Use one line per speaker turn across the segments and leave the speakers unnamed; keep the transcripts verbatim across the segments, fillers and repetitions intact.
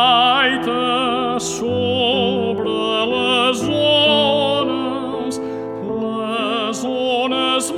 gaita sobre les ones, les ones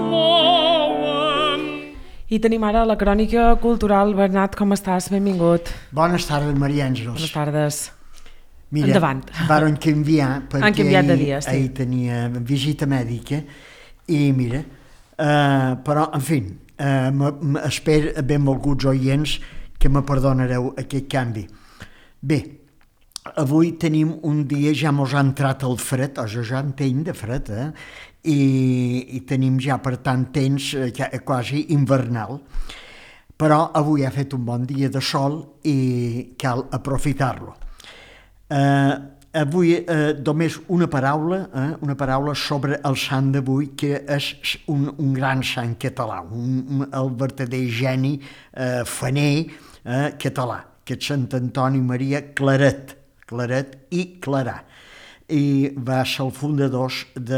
mouen.
I tenim ara la crònica cultural. Bernat, com estàs? Benvingut.
Bones tardes, Maria Àngels.
Bones tardes.
Mira,
endavant.
Varen canviar perquè
Han canviat de
ahir,
dia, sí.
ahir tenia visita mèdica i mira, uh, però en fi, uh, espero benvolguts oients que me perdonareu aquest canvi. Bé, avui tenim un dia, ja mos ha entrat el fred, o jo ja entenc de fred, eh? I, i tenim ja per tant temps eh, quasi invernal, però avui ha fet un bon dia de sol i cal aprofitar-lo. Uh, avui uh, només una paraula, eh, una paraula sobre el sant d'avui, que és un, un gran sant català, un, un, el verdader geni uh, faner uh, català, que és Sant Antoni Maria Claret, Claret i Clarà, i va ser el fundador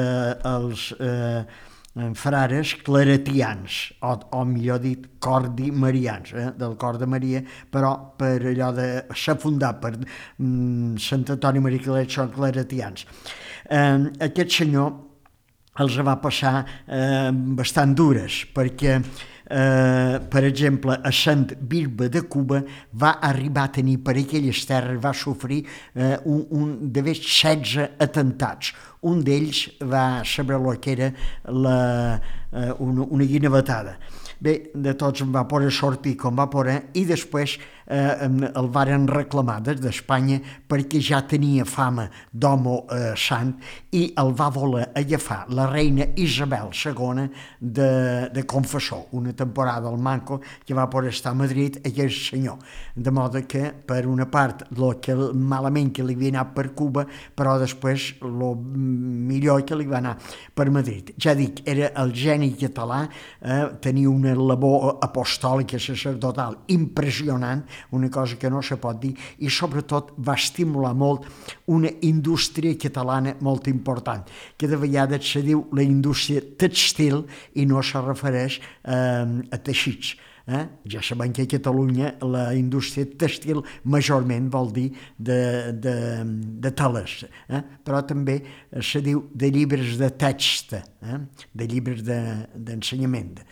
dels eh, frares claretians, o, o millor dit, cordi marians, eh, del cor de Maria, però per allò de ser fundat per mm, Sant Antoni Maria Claret són claretians. Eh, aquest senyor els va passar eh, bastant dures, perquè Uh, per exemple, a Sant Bisbe de Cuba va arribar a tenir per aquelles terres, va sofrir uh, un, un d'haver setze atemptats. Un d'ells va saber el que era la, uh, una, una guinevetada. Bé, de tots en va poder sortir com va poder i després eh, el varen reclamar des d'Espanya perquè ja tenia fama d'home eh, sant i el va voler agafar la reina Isabel segona de, de confessor, una temporada al Manco que va poder estar a Madrid aquest senyor. De modo que, per una part, lo que malament que li havia anat per Cuba, però després lo millor que li va anar per Madrid. Ja dic, era el geni català, eh, tenia una labor apostòlica sacerdotal impressionant, una cosa que no se pot dir, i sobretot va estimular molt una indústria catalana molt important, que de vegades se diu la indústria textil i no se refereix eh, a teixits. Eh? Ja sabem que a Catalunya la indústria textil majorment vol dir de, de, de teles, eh? Però també se diu de llibres de text, eh? De llibres de, d'ensenyament.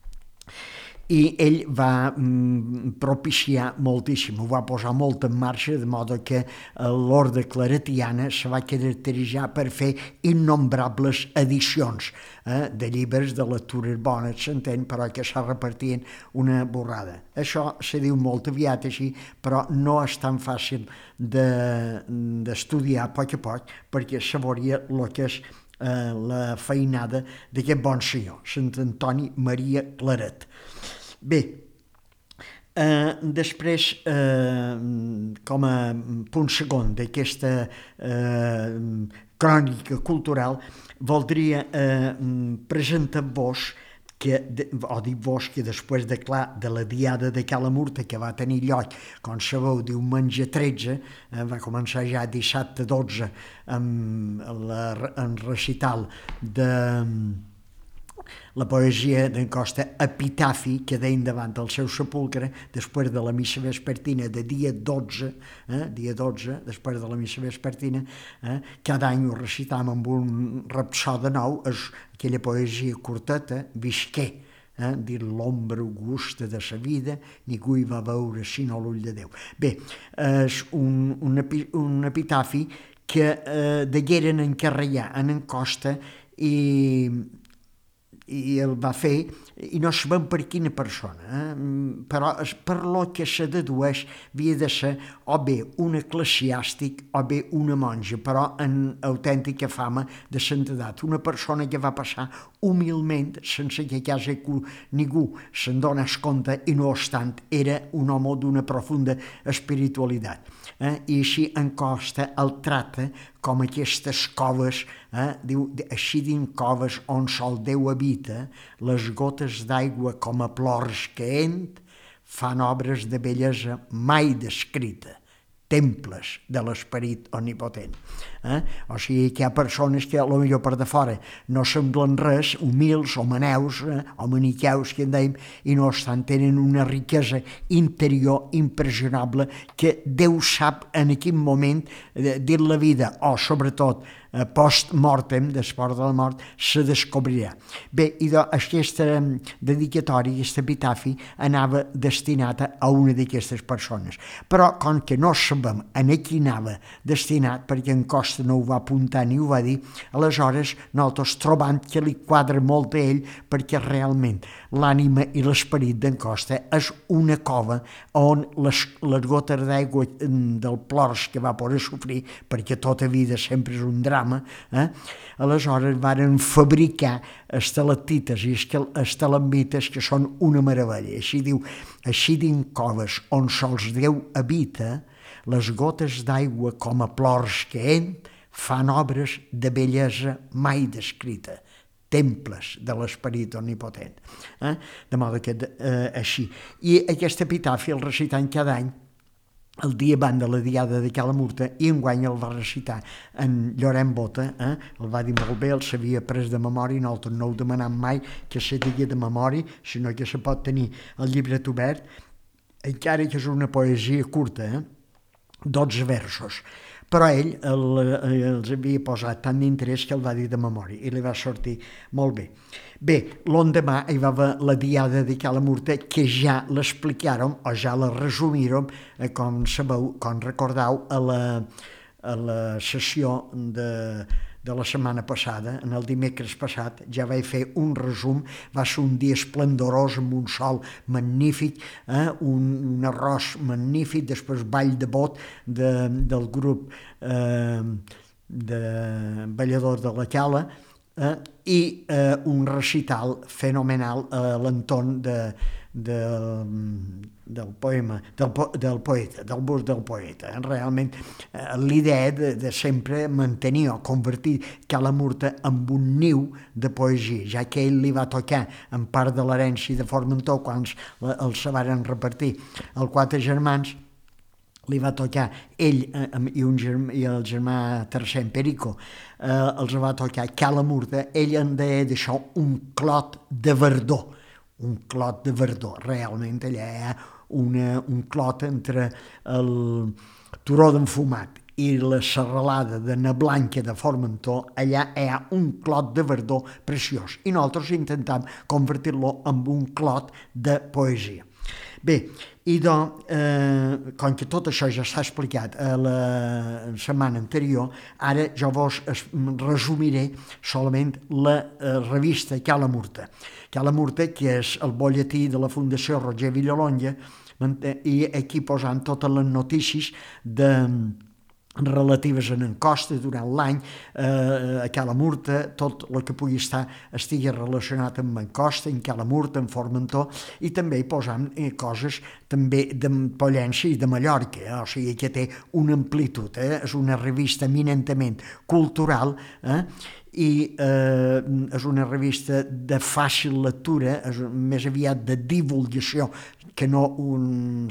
I ell va mm, propiciar moltíssim, ho va posar molt en marxa, de modo que l'orde claretiana se va caracteritzar per fer innombrables edicions eh, de llibres de lectures bones, s'entén, però que se repartien una borrada. Això se diu molt aviat així, però no és tan fàcil de, d'estudiar a poc a poc, perquè se veuria el que és eh, la feinada d'aquest bon senyor, Sant Antoni Maria Claret. Bé, eh, després, eh, com a punt segon d'aquesta eh, crònica cultural, voldria eh, presentar-vos que, o dir-vos que després de, clar, de la diada de Cala Murta que va tenir lloc, com sabeu, diumenge tretze, eh, va començar ja dissabte dotze amb la, en recital de la poesia d'en Costa Epitafi, que deien davant del seu sepulcre, després de la missa vespertina de dia dotze, eh, dia dotze, després de la missa vespertina, eh, cada any ho recitàvem amb un rapsode nou, és aquella poesia curteta, visqué, eh, dir l'ombra augusta de sa vida, ningú hi va veure sinó l'ull de Déu. Bé, és un, un, epi, un epitafi que eh, degueren en Carrellà, en en Costa, i i el va fer, i no sabem per quina persona, eh? Però per lo que se dedueix havia de ser o bé un eclesiàstic o bé una monja, però en autèntica fama de santedat, una persona que va passar humilment, sense que quasi ningú se'n donés compte, i no obstant era un home d'una profunda espiritualitat. Eh? I així en Costa el trata com aquestes coves, eh? Diu, així dins coves on sol Déu habita, les gotes d'aigua com a plors caent fan obres de bellesa mai descrita. temples de l'esperit omnipotent. Eh? O sigui que hi ha persones que potser per de fora no semblen res, humils o maneus eh? o maniqueus que en deim, i no obstant tenen una riquesa interior impressionable que Déu sap en quin moment eh, de la vida o sobretot eh, post-mortem, després de la mort, se descobrirà. Bé, i doncs aquesta dedicatòria, aquest epitafi anava destinat a una d'aquestes persones, però com que no sabem en a qui anava destinat, perquè en Costa no ho va apuntar ni ho va dir, aleshores nosaltres trobant que li quadra molt a ell, perquè realment l'ànima i l'esperit d'en Costa és una cova on les, les gotes d'aigua del plors que va poder sofrir, perquè tota vida sempre és un drama, eh? Aleshores varen fabricar estalactites i estalagmites que són una meravella. Així diu, així dins coves on sols Déu habita, les gotes d'aigua com a plors que en fan obres de bellesa mai descrita, temples de l'esperit omnipotent. Eh? De modo que eh, així. I aquest epitafi el recitant cada any el dia abans de la diada de Cala Murta, i enguany el va recitar en Llorenç Bota, eh? El va dir molt bé, el sabia pres de memòria, i nosaltres no ho demanam mai que se digui de memòria, sinó que se pot tenir el llibret obert, encara que és una poesia curta, eh? dotze versos, però ell el, els havia posat tant d'interès que el va dir de memòria i li va sortir molt bé. Bé, l'endemà hi va haver la diada de Cala Murta, que ja l'explicàrem o ja la resumírem, eh, com sabeu, com recordeu, a la, a la sessió de, de la setmana passada, en el dimecres passat, ja vaig fer un resum, va ser un dia esplendorós amb un sol magnífic, eh? un, un arròs magnífic, després ball de bot de, del grup eh, de balladors de la Cala, eh? i eh, un recital fenomenal a l'entorn de, de, del poema, del, po, del poeta, del bust del poeta. Realment, eh, l'idea de, de sempre mantenir o convertir Cala Murta en un niu de poesia, ja que ell li va tocar en part de l'herència de Formentor quan els se varen repartir els quatre germans, li va tocar ell eh, i, un germà, i el germà tercer, en Perico, eh, els va tocar Cala Murta, ell en deia d'això un clot de verdor, un clot de verdor, realment allà hi ha una, un clot entre el turó d'enfumat i la serralada de Na Blanca de Formentor, allà hi ha un clot de verdor preciós, i nosaltres intentam convertir-lo en un clot de poesia. Bé, i doncs, eh, com que tot això ja s'ha explicat a la setmana anterior, ara jo vos resumiré solament la eh, revista Cala Murta. Cala Murta, que és el bolletí de la Fundació Roger Villalonga, i aquí posant totes les notícies de relatives a en Costa durant l'any, eh, a Cala Murta, tot el que pugui estar estigui relacionat amb en Costa, en Cala Murta, en Formentor, i també hi posam eh, coses també de Pollença i de Mallorca, eh? O sigui que té una amplitud, eh? És una revista eminentment cultural, eh? i eh, és una revista de fàcil lectura, és més aviat de divulgació que no un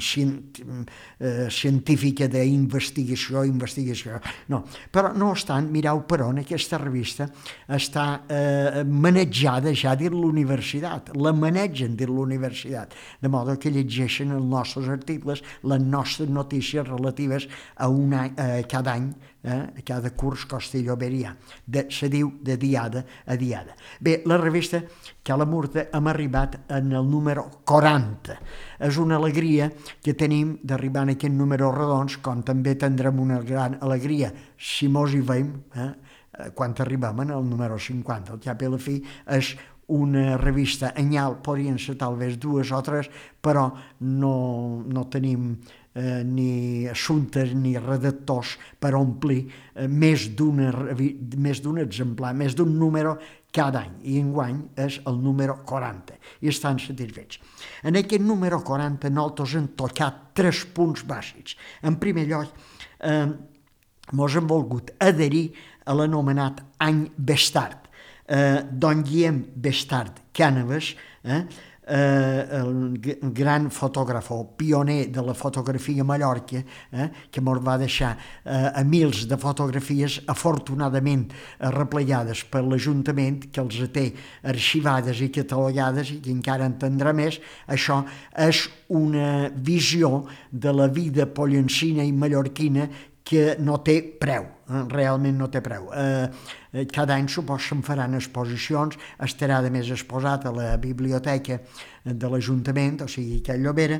eh, científica d'investigació, investigació, no. Però no obstant, mireu per on aquesta revista està eh, manejada ja dins l'universitat, la manegen dins l'universitat, de modo que llegeixen els nostres articles, les nostres notícies relatives a un any, eh, cada any, eh, cada curs Costello-Berià, de, se diu de diada a diada. Bé, la revista Cala Murta hem arribat en el número quaranta. És una alegria que tenim d'arribar en aquest número redons, com també tindrem una gran alegria si mos hi veiem, eh, quan arribem en el número cinquanta. Al cap i a la fi és una revista anyal, podrien ser talvez dues o tres, però no, no tenim eh, ni assumptes ni redactors per omplir eh, més d'un exemplar, més d'un número cada any, i enguany és el número quaranta, i estan satisfets. En aquest número quaranta nosaltres hem tocat tres punts bàsics. En primer lloc, eh, mos hem volgut adherir a l'anomenat any Bestart, eh, don Guillem Bestart Cànoves, eh, eh, el gran fotògraf o pioner de la fotografia a Mallorca, eh, que ens va deixar eh, a mils de fotografies afortunadament replegades per l'Ajuntament, que els té arxivades i catalogades i que encara entendrà més. Això és una visió de la vida pollencina i mallorquina que no té preu, eh? realment no té preu. Eh, cada any supos se'n faran exposicions, estarà de més exposat a la biblioteca de l'Ajuntament, o sigui que a Llobera.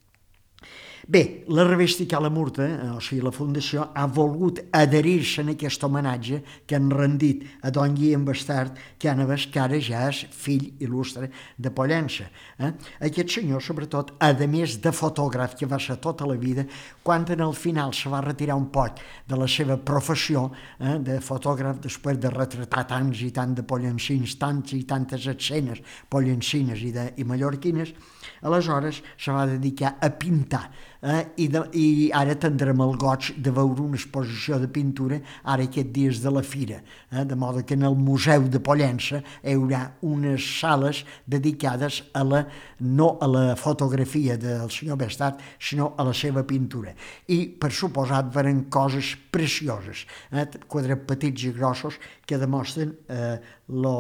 Bé, la revista Cala Murta, o sigui la Fundació, ha volgut adherir-se en aquest homenatge que han rendit a don Guillem Bastard, que que ara ja és fill il·lustre de Pollença. Eh? Aquest senyor, sobretot, a més de fotògraf, que va ser tota la vida, quan en el final se va retirar un poc de la seva professió eh, de fotògraf, després de retratar tants i tant de pollencins, tants i tantes escenes pollencines i, de, i mallorquines, aleshores se va dedicar a pintar. Eh, i, de, i ara tindrem el goig de veure una exposició de pintura ara aquests dies de la fira, eh, de modo que en el Museu de Pollença hi haurà unes sales dedicades a la, no a la fotografia del senyor Bastard, sinó a la seva pintura. I, per suposat, veren coses precioses, eh, quadrats petits i grossos que demostren eh, lo,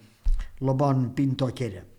lo bon pintor que era.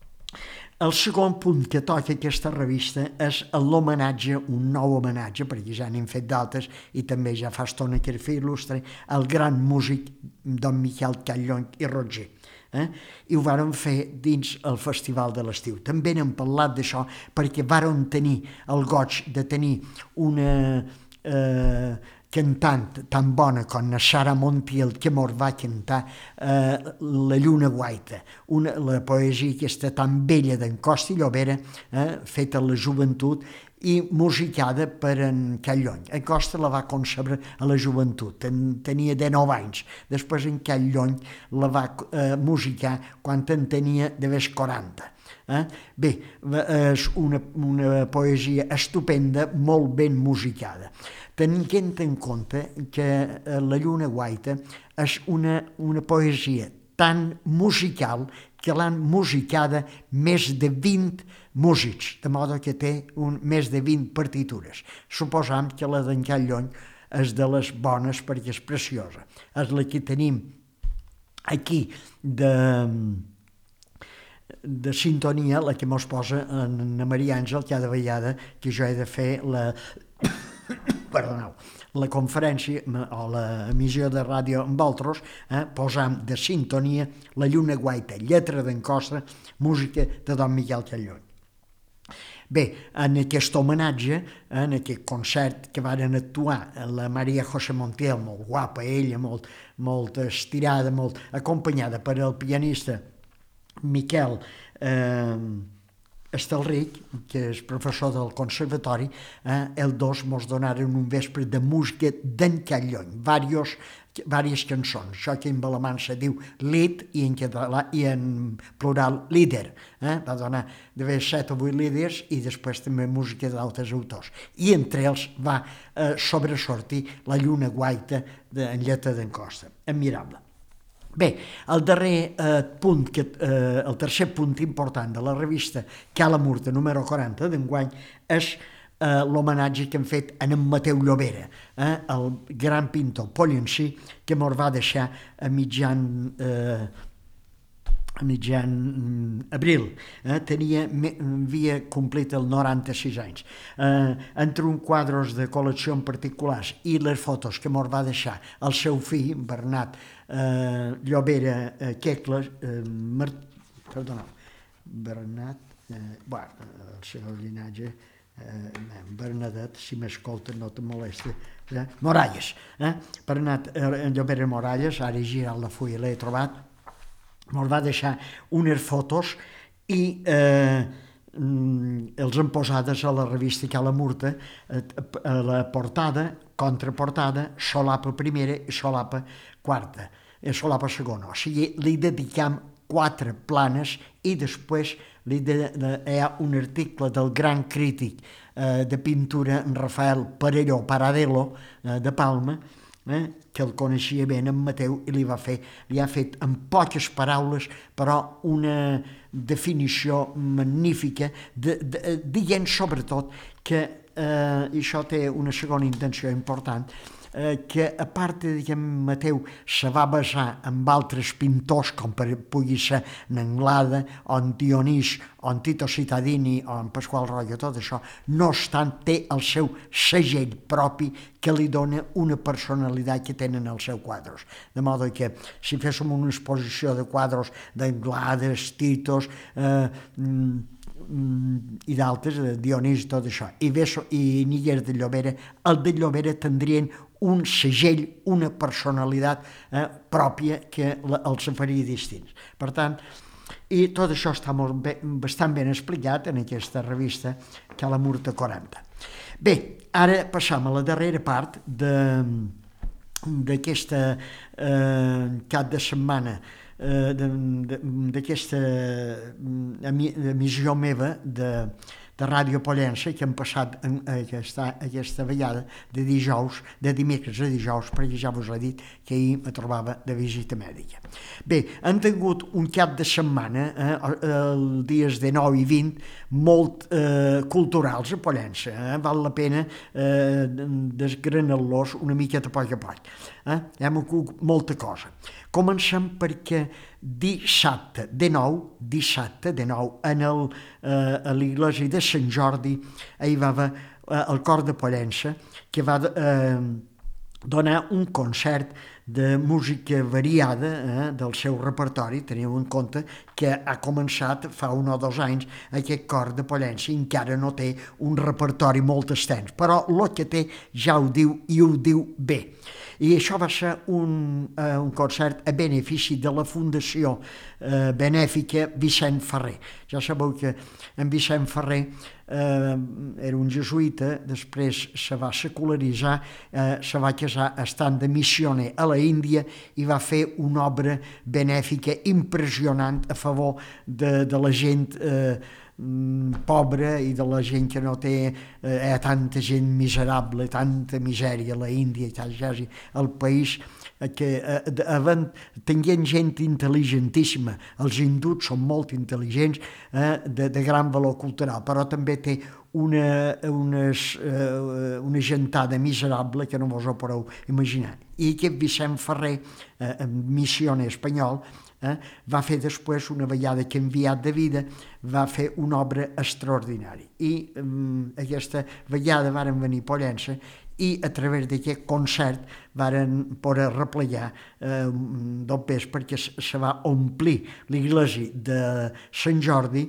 El segon punt que toca aquesta revista és l'homenatge, un nou homenatge, perquè ja n'hem fet d'altres i també ja fa estona que era fer il·lustre, al gran músic don Miquel Callony i Roger. Eh? I ho varen fer dins el Festival de l'Estiu. També n'hem parlat d'això perquè varen tenir el goig de tenir una eh, cantant tan bona com la Sara Montiel, que mos va cantar eh, La lluna guaita, una, la poesia aquesta tan bella d'en Costa i Llobera, eh, feta a la joventut i musicada per en Callony. En Costa la va concebre a la joventut, ten, tenia dinou anys. Després en Callony la va eh, musicar quan en tenia de més quaranta. Eh? Bé, és una, una poesia estupenda, molt ben musicada. Tenint en compte que La lluna guaita és una, una poesia tan musical que l'han musicada més de vint músics, de modo que té un, més de vint partitures. Suposam que la d'en Callony és de les bones perquè és preciosa. És la que tenim aquí de... de sintonia, la que mos posa en Maria Àngel cada vegada que jo he de fer la... Perdoneu, la conferència o l'emissió de ràdio amb altres, eh, posam de sintonia La lluna guaita, lletra d'en Costa, música de don Miquel Callony. Bé, en aquest homenatge, en aquest concert que varen actuar la Maria José Montiel, molt guapa ella, molt, molt estirada, molt acompanyada per el pianista Miquel eh, Estelric, que és professor del conservatori, eh, els dos mos donaren un vespre de música d'en Callony, diverses, diverses cançons. Això que en alemany se diu Lied i en català i en plural Lieder. Eh? Va donar de set o vuit líders i després també música d'altres autors. I entre ells va eh, sobresortir La lluna guaita en lletra d'en Costa. Admirable. Bé, el darrer eh, punt, que, eh, el tercer punt important de la revista Cala Murta número quaranta d'enguany és eh, l'homenatge que hem fet a en Mateu Llobera, eh, el gran pintor pollencí que mos va deixar a mitjan, eh, a mitjan abril. Eh, tenia, havia complit el noranta-sis anys. Eh, entre un quadres de col·lecció en particulars i les fotos que mos va deixar el seu fill, Bernat Uh, Llobera uh, Quecla, uh, Mar... perdoneu, Bernat, uh, bueno, el seu llinatge, uh, Bernadet, si m'escolta no te molesta, eh? Moralles, eh? Bernat uh, Llobera Moralles, ara he girat la fulla, l'he trobat, me'l va deixar unes fotos i eh, els han posades a la revista Cala Murta, a la portada, contraportada, solapa primera i solapa quarta, i solapa segona. O sigui, li dedicam quatre planes i després li de, de, hi ha un article del gran crític eh, de pintura, en Rafael Parelló Paradelo, eh, de Palma, eh, que el coneixia bé en Mateu i li va fer, li ha fet en poques paraules, però una definició magnífica, de, de, dient sobretot que, eh, i això té una segona intenció important, eh, que a part de que Mateu se va basar en altres pintors, com per, pugui ser en Anglada, o en Dionís, o en Tito Cittadini, o en Pasqual Royo, tot això, no obstant, té el seu segell propi que li dona una personalitat que tenen els seus quadres. De modo que si féssim una exposició de quadres d'Anglades, Titos, eh, i d'altres, Dionís i tot això, i, Beso, i Níger de Llobera, el de Llobera tindrien un segell, una personalitat eh, pròpia que els faria distints. Per tant, i tot això està molt bé, bastant ben explicat en aquesta revista que la Murta quaranta. Bé, ara passam a la darrera part de, d'aquesta eh, cap de setmana, eh, d'aquesta emissió meva de, de Ràdio Pollença, que hem passat en aquesta, aquesta vegada de dijous, de dimecres a dijous, perquè ja vos he dit que ahir me trobava de visita mèdica. Bé, han tingut un cap de setmana, eh, els dies de nou i vint, molt eh, culturals a Pollença. Eh? Val la pena eh, desgranar-los una miqueta a poc a poc. Eh? Hem ocupat molta cosa. Comencem perquè dissabte de nou, dissabte de nou, en el, eh, a l'església de Sant Jordi, hi va haver eh, el cor de Pollença, que va eh, donar un concert de música variada eh, del seu repertori. Teniu en compte que ha començat fa un o dos anys aquest cor de Pollença i encara no té un repertori molt extens, però el que té ja ho diu i ho diu bé. I això va ser un, eh, un concert a benefici de la Fundació eh, Benèfica Vicent Ferrer. Ja sabeu que en Vicent Ferrer eh, era un jesuïta, després se va secularitzar, eh, se va casar estant de missioner a la Índia i va fer una obra benèfica impressionant a favor de, de la gent eh, pobra i de la gent que no té eh, tanta gent miserable, tanta misèria a la Índia i tal, ja el país que eh, havent, tenien gent intel·ligentíssima. Els hindús són molt intel·ligents, eh, de, de gran valor cultural, però també té una, unes, eh, una gentada miserable que no vos ho podeu imaginar. I aquest Vicent Ferrer, eh, missioner espanyol, Eh, va fer després, una vegada que enviat de vida, va fer una obra extraordinària. I eh, aquesta vegada varen venir a Pollença i a través d'aquest concert varen poder replegar eh, del pes, perquè se va omplir l'església de Sant Jordi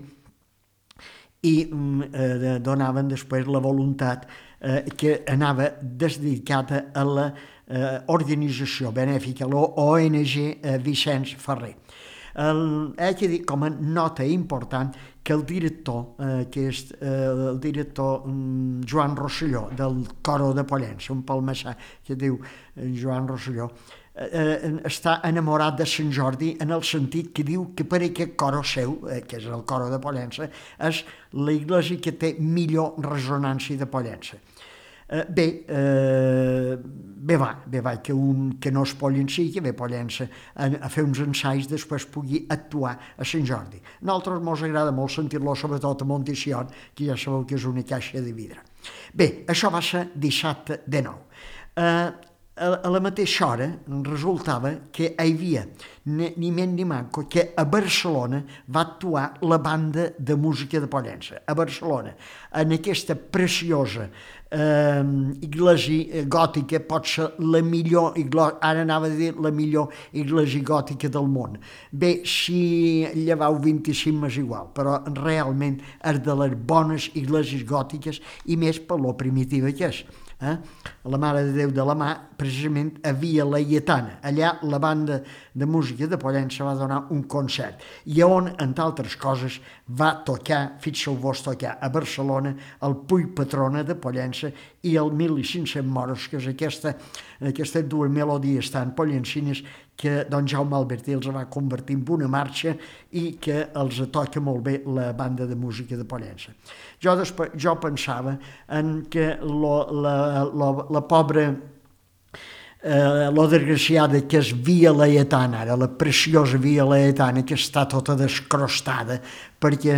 i eh, donaven després la voluntat eh, que anava dedicada a la eh, organització benèfica, la O N G eh, Vicenç Ferrer. El, he de dir com a nota important que el director, eh, que és eh, el director um, Joan Rosselló del Coro de Pollença, un palmessà que diu eh, Joan Rosselló, eh, està enamorat de Sant Jordi en el sentit que diu que per aquest coro seu, eh, que és el Coro de Pollença, és l'església que té millor ressonància de Pollença. Eh, bé, eh, bé va, bé va, que un que no es pollencí, que ve a Pollença a, a fer uns ensaios, després pugui actuar a Sant Jordi. A nosaltres ens agrada molt sentir-lo, sobretot a Monticion, que ja sabeu que és una caixa de vidre. Bé, això va ser dissabte de nou. Eh, a, a la mateixa hora resultava que hi havia ni, ni menys ni manco que a Barcelona va actuar la banda de música de Pollença. A Barcelona, en aquesta preciosa eh, iglesia gòtica, pot ser la millor, ara anava a dir la millor iglesia gòtica del món. Bé, si llevau vint-i-cinc m'és igual, però realment és de les bones iglesias gòtiques i més per lo primitiva que és. Eh? La Mare de Déu de la Mà, precisament a Via Laietana. Allà la banda de música de Pollença va donar un concert i on, entre altres coses, va tocar, fixeu-vos, tocar a Barcelona el Puig Patrona de Pollença i el mil cinc-cents moros, que és aquesta, aquestes dues melodies tan pollencines que don Jaume Albertí els va convertir en una marxa i que els toca molt bé la banda de música de Pollença. Jo, després, jo pensava en que lo, la, lo, la pobra eh, la desgraciada que és Via Laietana, ara la preciosa Via Laietana, que està tota descrostada, perquè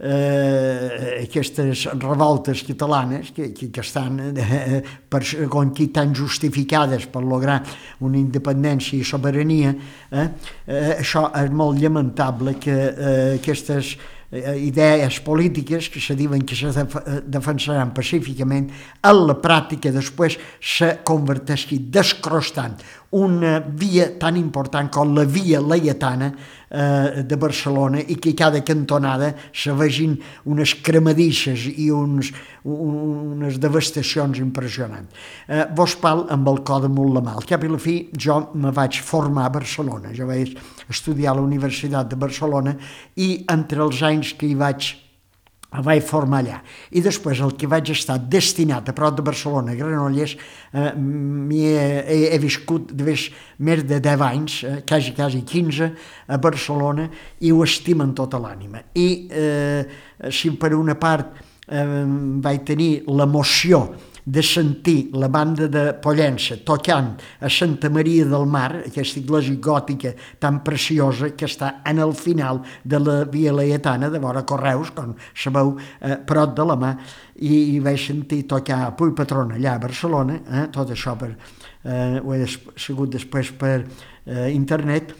eh, aquestes revoltes catalanes que, que, que estan eh, per segons qui tan justificades per lograr una independència i sobirania, eh, eh, això és molt lamentable que eh, aquestes idees polítiques que se diuen que se defensaran pacíficament, en la pràctica després se converteixi descrostant una via tan important com la Via Laietana eh, de Barcelona, i que cada cantonada se vegin unes cremadisses i uns, unes devastacions impressionants. Eh, vos parlo amb el cor damunt la mà. Al cap i la fi jo me vaig formar a Barcelona, jo vaig estudiar a la Universitat de Barcelona, i entre els anys que hi vaig el vaig formar allà. I després el que vaig estar destinat a prop de Barcelona, a Granollers, eh, he, he, he viscut de més, més de deu anys, eh, quasi, quasi quinze, a Barcelona, i ho estimo en tota l'ànima. I eh, si per una part eh, vaig tenir l'emoció de sentir la banda de Pollença tocant a Santa Maria del Mar, aquesta església gòtica tan preciosa que està en el final de la Via Laietana, de vora Correus, com sabeu, eh, prop de la mà, i, i vaig sentir tocar a Puy Patrona allà a Barcelona, eh, tot això per, eh, ho he segut després per eh, internet.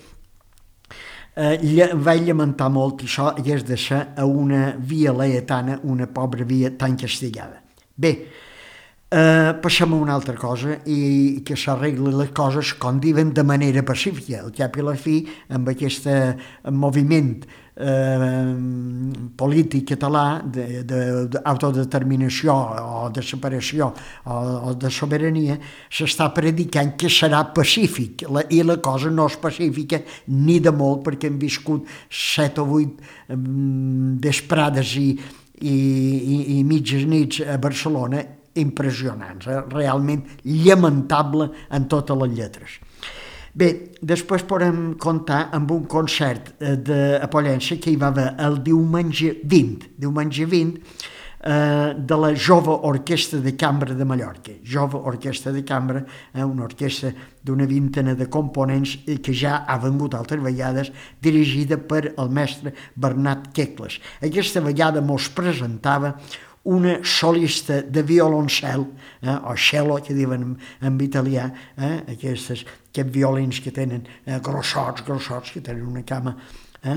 Eh, vaig lamentar molt que això hagués de ser a una Via Laietana, una pobra via tan castigada. Bé, Uh, passem a una altra cosa, i que s'arreglen les coses, com diuen, de manera pacífica. Al cap i la fi, amb aquest moviment uh, polític català d'autodeterminació o de separació o, o de sobirania, s'està predicant que serà pacífic, la, i la cosa no és pacífica ni de molt, perquè hem viscut set o vuit um, vesprades i, i, i, i mitges nits a Barcelona impressionants, eh? Realment lamentable en totes les lletres. Bé, després podem comptar amb un concert de a Pollença que hi va haver el diumenge vint, diumenge vint, eh, de la Jove Orquestra de Cambra de Mallorca. Jove Orquestra de Cambra, eh, una orquestra d'una vintena de components que ja ha vengut altres vegades, dirigida per el mestre Bernat Quecles. Aquesta vegada mos presentava una solista de violoncel, eh, o cello, que diuen en, en italià, eh, aquests, aquests violins que tenen eh, grossots, grossots, que tenen una cama, eh,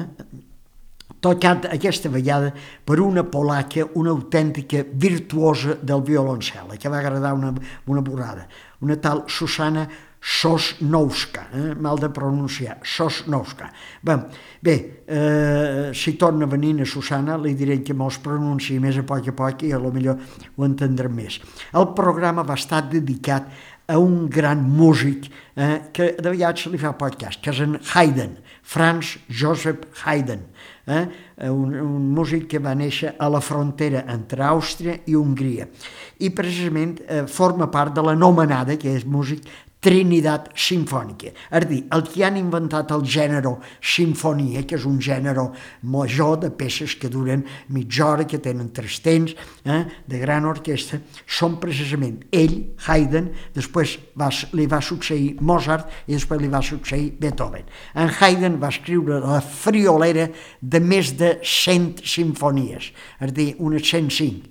tocat aquesta vegada per una polaca, una autèntica virtuosa del violoncel, que va agradar una, una borrada, una tal Susana Sosnowska, eh? mal de pronunciar, Sosnowska. Bé, bé eh, si torna a venir a Susana, li diré que mos pronunciï més a poc a poc i a lo millor ho entendrem més. El programa va estar dedicat a un gran músic eh, que de vegades se li fa podcast, que és en Haydn, Franz Joseph Haydn, eh? un, un músic que va néixer a la frontera entre Àustria i Hongria, i precisament eh, forma part de l'anomenada, que és músic Trinitat Simfònica. És a dir, el que han inventat el gènere sinfonia, que és un gènere major de peces que duren mitja hora, que tenen tres temps, eh, de gran orquestra, són precisament ell, Haydn, després va, li va succeir Mozart i després li va succeir Beethoven. En Haydn va escriure la friolera de més de cent simfonies, és a dir, unes cent cinc.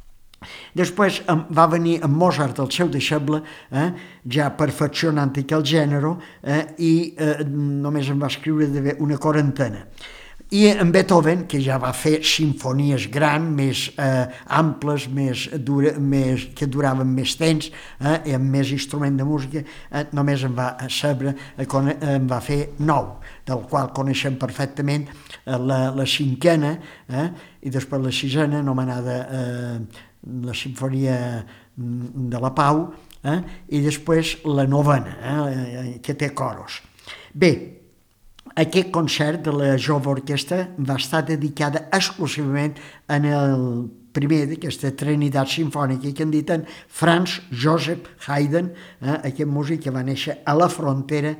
Després va venir en Mozart, el seu deixeble, eh, ja perfeccionant aquell gènere, eh, i eh, només en va escriure una quarantena. I en Beethoven, que ja va fer simfonies grans, més eh, amples, més dura, més, que duraven més temps, eh, i amb més instrument de música, eh, només en va saber, eh, en va fer nou, del qual coneixem perfectament eh, la, la cinquena, eh, i després la sisena, anomenada eh, la Simfonia de la Pau, eh, i després la novena, eh, que té coros. Bé, aquest concert de la Jove Orquestra va estar dedicada exclusivament en el primer d'aquesta Trinitat Simfònica, que en dit en Franz Joseph Haydn, eh, aquest músic que va néixer a la frontera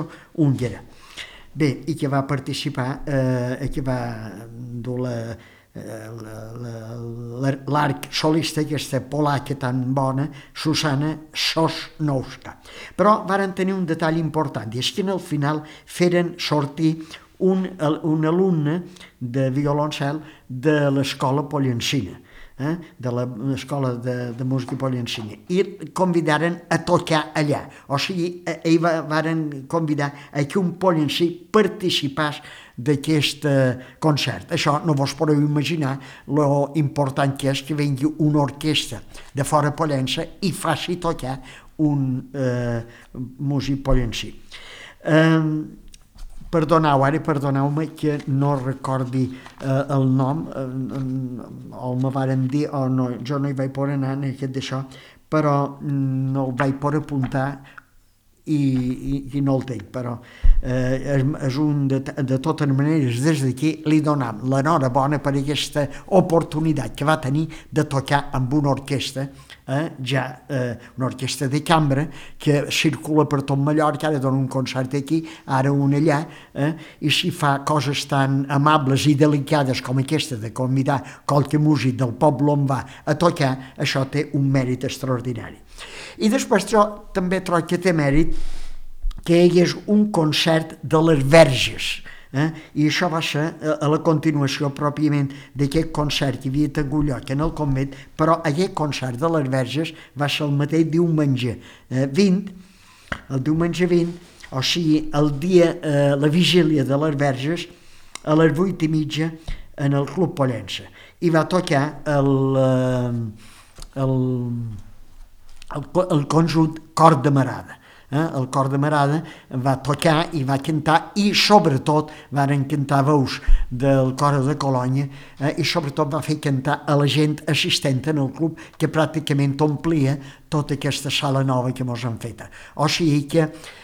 austro-húngara. Bé, i que va participar, eh, que va dur la, l'arc solista, aquesta polaca tan bona, Susana Sosnowska. Però varen tenir un detall important, i és que al final feren sortir un, un alumne de violoncel de l'escola Pollencina, eh? de l'escola de, de música Pollencina, i convidaren a tocar allà. O sigui, ells varen convidar a que un pollencí participés d'aquest concert. Això no vos podeu imaginar lo important que és que vengui una orquestra de fora Pollença i faci tocar un eh, músic pollencí. Eh, Perdoneu, ara perdoneu-me que no recordi eh, el nom, eh, o me varen dir, o no, jo no hi vaig poder anar en aquest d'això, però no el vaig poder apuntar i, i, i no el tinc, però eh, és, és un de, de totes maneres, des d'aquí li donem l'enhorabona per aquesta oportunitat que va tenir de tocar amb una orquestra, eh, ja eh, una orquestra de cambra que circula per tot Mallorca, ara dona un concert aquí, ara un allà, eh, i si fa coses tan amables i delicades com aquesta de convidar qualque músic del poble on va a tocar, això té un mèrit extraordinari. I després jo també trobo que té mèrit que hi hagués un concert de les Verges, eh? I això va ser a la continuació pròpiament d'aquest concert que havia tingut lloc en el convent, però aquest concert de les Verges va ser el mateix diumenge eh, vint, el diumenge vint, o sigui, el dia, eh, la vigília de les Verges, a les vuit i mitja en el Club Pollença. I va tocar el... Eh, el El, el conjunt Cor de Marada. Eh? El Cor de Marada va tocar i va cantar, i sobretot varen cantar veus del Cor de Colònia, eh? I sobretot va fer cantar a la gent assistent en el club, que pràcticament omplia tota aquesta sala nova que mos han fet. O sigui que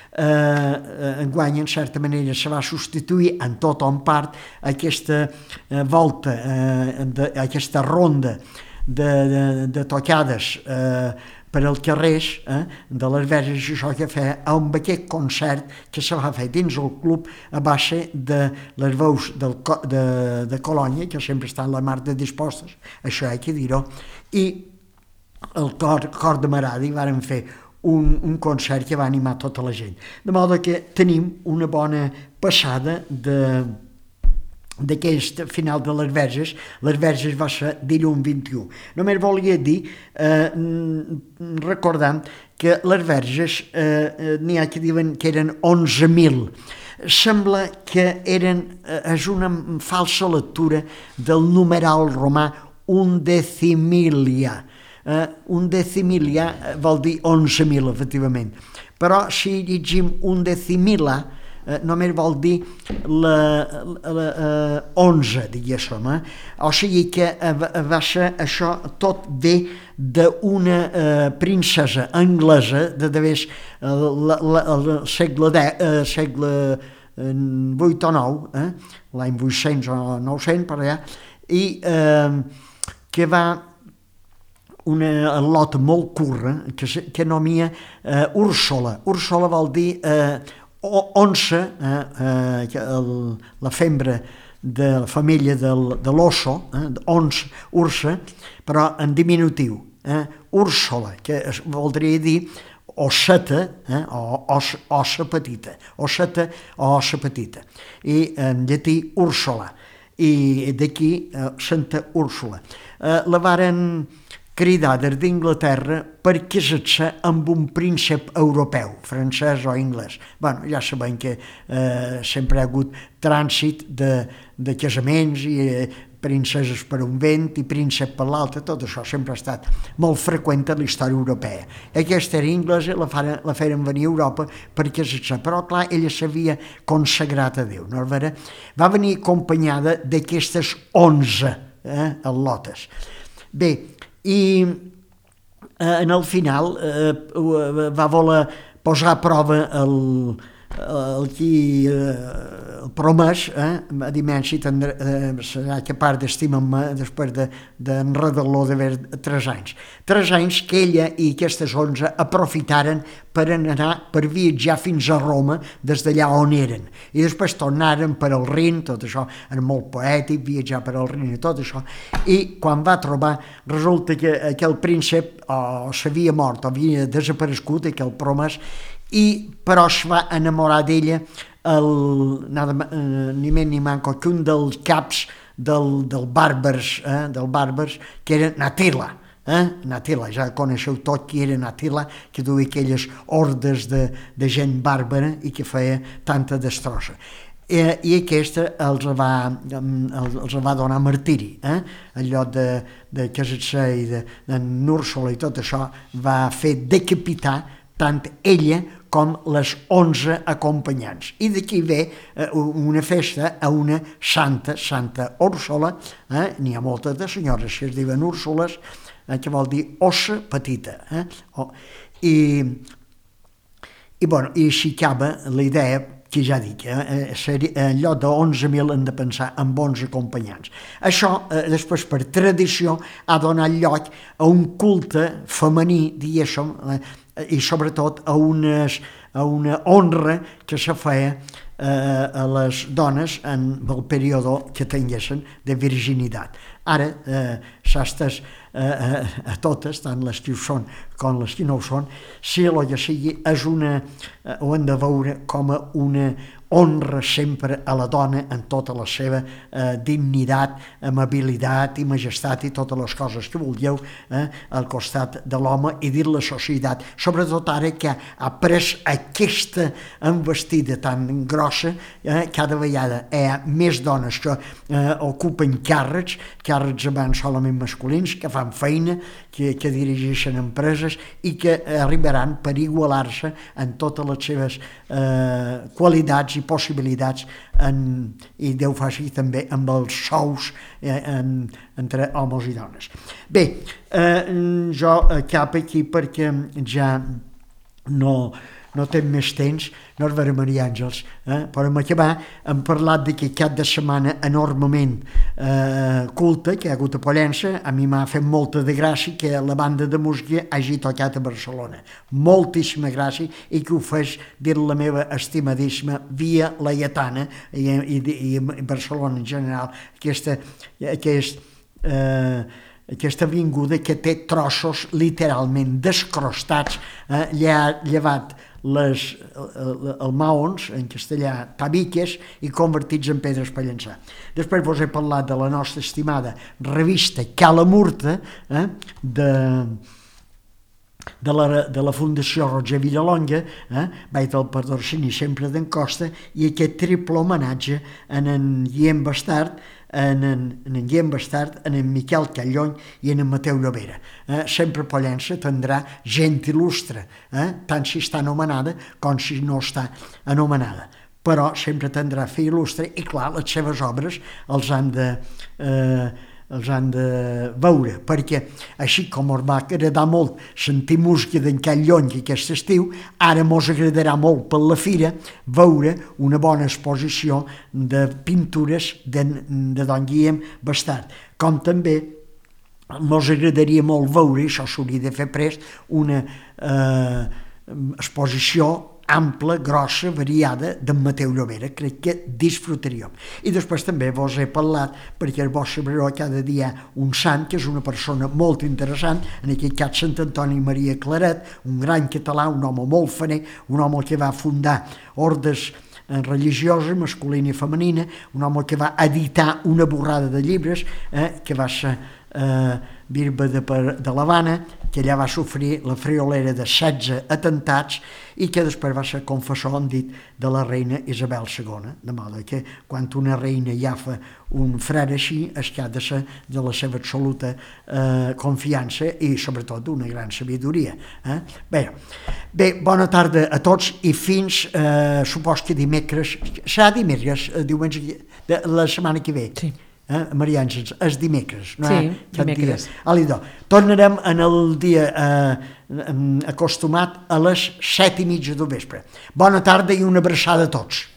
eh, enguany en certa manera se va substituir en tot o en part aquesta eh, volta, eh, de, aquesta ronda de, de, de tocades eh, per als carrers eh, de les Verges, i això que feia amb aquest concert que se va fer dins el club a base de les veus del, de, de Colònia, que sempre estan la mar de dispostes, això hi ha que dir-ho, i el cor, cor de Marada, i varen fer un, un concert que va animar tota la gent. De modo que tenim una bona passada de d'aquest final de les Verges. Les Verges va ser dilluns vint-i-u. Només volia dir, eh, recordant que les Verges eh, n'hi ha que diuen que eren onze mil. Sembla que eren, eh, és una falsa lectura del numeral romà undecimilia. Eh, undecimilia vol dir onze mil, efectivament. Però si llegim undecimila, Uh, només vol dir la, la, la uh, onze, diguéssim. Eh? O sigui que uh, va ser això tot ve d'una uh, princesa anglesa de devés el segle deu, uh, segle vuit o nou, eh? l'any vuit-cents o nou-cents per allà, i uh, que va una lota molt curra que, que anomia uh, Úrsula. Úrsula vol dir uh, onça, eh, eh, el, la fembra de la família del, de l'osso, eh, onça, ursa, però en diminutiu, eh, Úrsula, que es, voldria dir osseta, eh, o os, ossa petita, osseta o ossa petita, i en llatí Úrsula, i d'aquí eh, Santa Úrsula. Eh, la varen cridar des d'Inglaterra per casar-se amb un príncep europeu, francès o anglès. Bueno, ja sabem que eh, sempre hi ha hagut trànsit de, de casaments i eh, princeses per un vent i príncep per l'altre, tot això sempre ha estat molt freqüent a la història europea. Aquesta era anglesa, la, faren, la feren venir a Europa per casar-se, però clar, ella s'havia consagrat a Déu, no és vera? Va venir acompanyada d'aquestes onze eh, al·lotes. Bé, i eh, en el final eh, va voler posar a prova el, el qui eh, el promès, eh, a dimensi tindrà, eh, serà capaç d'estimar-me després d'enredar-lo de, d'haver tres anys. Tres anys que ella i aquestes onze aprofitaren per anar, per viatjar fins a Roma des d'allà on eren. I després tornaren per al Rin, tot això era molt poètic, viatjar per al Rin i tot això. I quan va trobar, resulta que aquell príncep o s'havia mort, o havia desaparegut, aquell promès, i però es va enamorar d'ella el, nada, eh, ni més ni manco que un dels caps del, del bàrbars, eh, del bàrbars, que era Natila. Eh? Natila, ja coneixeu tot qui era Natila, que duia aquelles hordes de, de gent bàrbara i que feia tanta destrossa. Eh, I aquesta els va, els va donar martiri. Eh? Allò de, de Casatser i de, de Núrsula i tot això va fer decapitar tant ella com les onze acompanyants. I d'aquí ve eh, una festa a una santa, Santa Úrsula, eh? N'hi ha moltes de senyores que es diuen Úrsules, eh, que vol dir ossa petita. Eh? Oh. I, i, bueno, i així acaba la idea que ja dic, eh, en lloc d'onze mil hem de pensar en onze acompanyants. Això, eh, després per tradició, ha donat lloc a un culte femení, diguéssim, eh, i sobretot a, unes, a una honra que se feia eh, a les dones en el període que tinguessin de virginitat. Ara, eh, sastres eh, a totes, tant les que ho són com les que no ho són, si el que sigui, és una, eh, ho hem de veure com a una honra sempre a la dona en tota la seva eh, dignitat, amabilitat i majestat i totes les coses que vulgueu eh, al costat de l'home i dins la societat. Sobretot ara que ha pres aquesta investida tan grossa, eh, cada vegada hi ha més dones que eh, ocupen càrrecs, càrrecs abans solament masculins, que fan feina, que, que dirigeixen empreses i que arribaran per igualar-se en totes les seves eh, qualitats i possibilitats en, i Déu faci també amb els sous eh, en, entre homes i dones. Bé, eh, jo cap aquí perquè ja no, no tenc més temps, no és vera Maria Àngels, eh? però hem acabat, hem parlat d'aquest cap de setmana enormement eh, culte que hi ha hagut a Pollença. A mi m'ha fet molta de gràcia que la banda de música hagi tocat a Barcelona. Moltíssima gràcia i que ho fes dir la meva estimadíssima Via Laietana i, i, i Barcelona en general, aquesta, aquest, eh, aquesta avinguda que té trossos literalment descrostats, eh, llevat les, el, el maons, en castellà tabiques, i convertits en pedres per llançar. Després vos he parlat de la nostra estimada revista Calamurta, eh, de, de, la, de la Fundació Roger Villalonga, eh, vaig del patrocini sempre d'en Costa, i aquest triple homenatge en en Guillem Bastard, en en, en en Guillem Bastard, en en Miquel Callony i en en Mateu Llobera. Eh, sempre Pollença tindrà gent il·lustre, eh, tant si està anomenada com si no està anomenada. Però sempre tindrà fi il·lustre i, clar, les seves obres els han de... Eh, els han de veure, perquè així com ens va agradar molt sentir música d'en Callony aquest estiu, ara mos agradarà molt per la fira veure una bona exposició de pintures de, de don Guillem Bastard, com també mos agradaria molt veure, això s'hauria de fer prest, una eh, exposició ampla, grossa, variada d'en Mateu Llobera. Crec que disfrutaríem. I després també vos he parlat, perquè vos sabreu cada dia un sant, que és una persona molt interessant, en aquest cas Sant Antoni Maria Claret, un gran català, un home molt faner, un home que va fundar ordes religiosa, masculina i femenina, un home que va editar una borrada de llibres, eh, que va ser eh, bisbe de, de l'Havana, que allà va sofrir la friolera de setze atentats i que després va ser confessor, han dit, de la reina Isabel segona, de modo que quan una reina ja fa un frare així, és que ha de ser de la seva absoluta eh, confiança i sobretot d'una gran sabidoria. Eh? Bé, bé, bona tarda a tots i fins, eh, supos que dimecres, serà dimecres, diumenge, de la setmana que ve.
Sí.
eh, Maria Àngels, és dimecres. No?
Sí,
Cap
dimecres.
Dia. Alidò, tornarem en el dia eh, acostumat a les set i mitja del vespre. Bona tarda i una abraçada a tots.